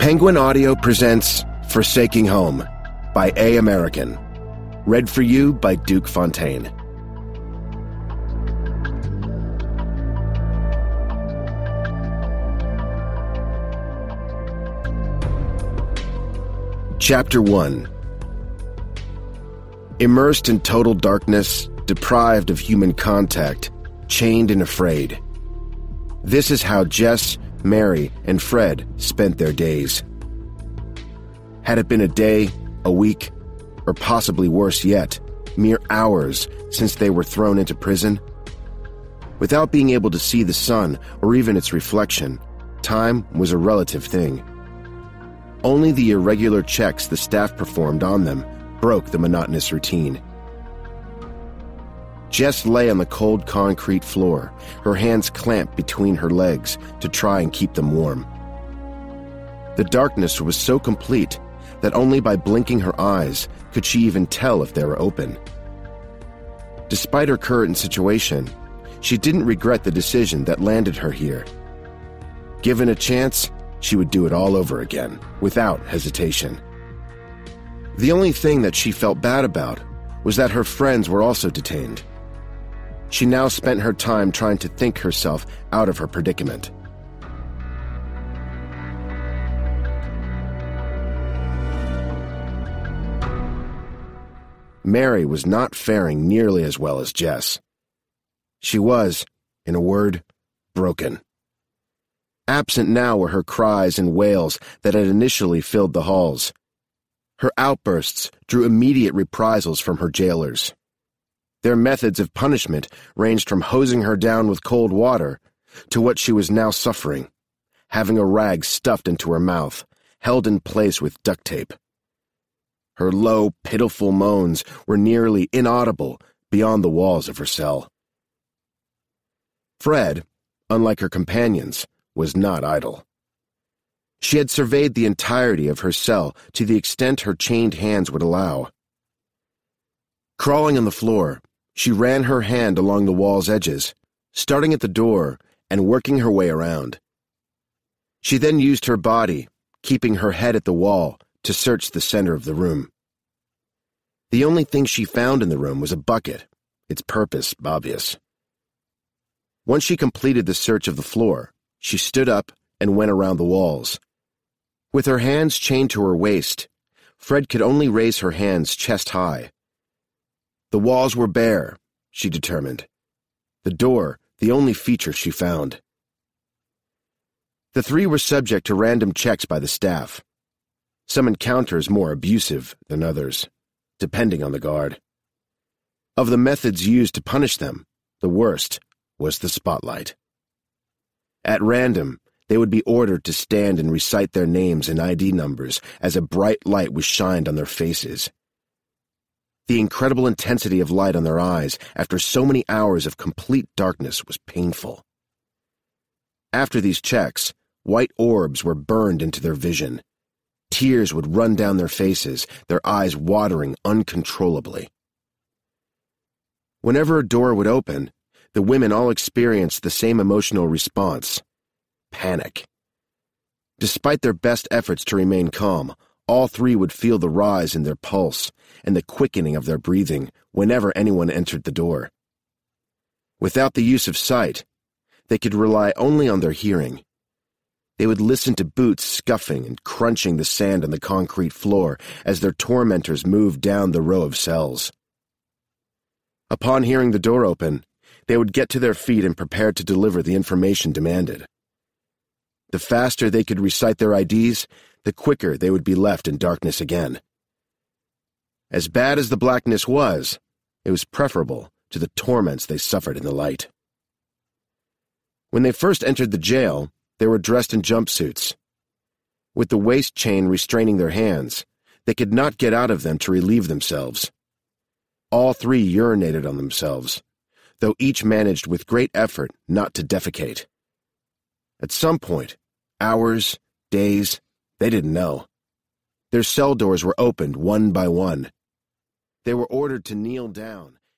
Penguin Audio presents Forsaking Home by A. American. Read for you by Duke Fontaine. Chapter 1. Immersed in total darkness, deprived of human contact, chained and afraid. This is how Jess, Mary, and Fred spent their days. Had it been a day, a week, or possibly worse yet, mere hours since they were thrown into prison? Without being able to see the sun or even its reflection, time was a relative thing. Only the irregular checks the staff performed on them broke the monotonous routine. Jess lay on the cold concrete floor, her hands clamped between her legs to try and keep them warm. The darkness was so complete that only by blinking her eyes could she even tell if they were open. Despite her current situation, she didn't regret the decision that landed her here. Given a chance, she would do it all over again, without hesitation. The only thing that she felt bad about was that her friends were also detained. She now spent her time trying to think herself out of her predicament. Mary was not faring nearly as well as Jess. She was, in a word, broken. Absent now were her cries and wails that had initially filled the halls. Her outbursts drew immediate reprisals from her jailers. Their methods of punishment ranged from hosing her down with cold water to what she was now suffering, having a rag stuffed into her mouth, held in place with duct tape. Her low, pitiful moans were nearly inaudible beyond the walls of her cell. Fred, unlike her companions, was not idle. She had surveyed the entirety of her cell to the extent her chained hands would allow. Crawling on the floor, she ran her hand along the wall's edges, starting at the door and working her way around. She then used her body, keeping her head at the wall, to search the center of the room. The only thing she found in the room was a bucket, its purpose obvious. Once she completed the search of the floor, she stood up and went around the walls. With her hands chained to her waist, Fred could only raise her hands chest high. The walls were bare, she determined. The door, the only feature she found. The three were subject to random checks by the staff. Some encounters more abusive than others, depending on the guard. Of the methods used to punish them, the worst was the spotlight. At random, they would be ordered to stand and recite their names and ID numbers as a bright light was shined on their faces. The incredible intensity of light on their eyes after so many hours of complete darkness was painful. After these checks, white orbs were burned into their vision. Tears would run down their faces, their eyes watering uncontrollably. Whenever a door would open, the women all experienced the same emotional response: panic. Despite their best efforts to remain calm, all three would feel the rise in their pulse and the quickening of their breathing whenever anyone entered the door. Without the use of sight, they could rely only on their hearing. They would listen to boots scuffing and crunching the sand on the concrete floor as their tormentors moved down the row of cells. Upon hearing the door open, they would get to their feet and prepare to deliver the information demanded. The faster they could recite their IDs, the quicker they would be left in darkness again. As bad as the blackness was, it was preferable to the torments they suffered in the light. When they first entered the jail, they were dressed in jumpsuits. With the waist chain restraining their hands, they could not get out of them to relieve themselves. All three urinated on themselves, though each managed with great effort not to defecate. At some point, hours, days, they didn't know. Their cell doors were opened one by one. They were ordered to kneel down.